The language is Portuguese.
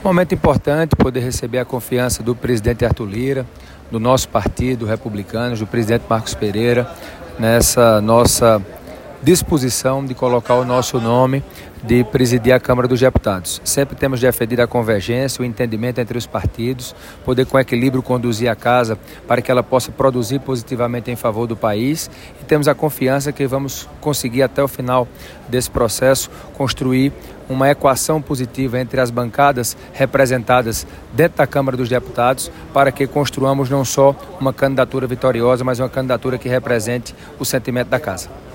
Momento importante poder receber a confiança do presidente Arthur Lira, do nosso partido Republicanos, do presidente Marcos Pereira, nessa nossa disposição de colocar o nosso nome, de presidir a Câmara dos Deputados. Sempre temos defendido a convergência, o entendimento entre os partidos, poder com equilíbrio conduzir a casa para que ela possa produzir positivamente em favor do país, e temos a confiança que vamos conseguir até o final desse processo construir uma equação positiva entre as bancadas representadas dentro da Câmara dos Deputados, para que construamos não só uma candidatura vitoriosa, mas uma candidatura que represente o sentimento da casa.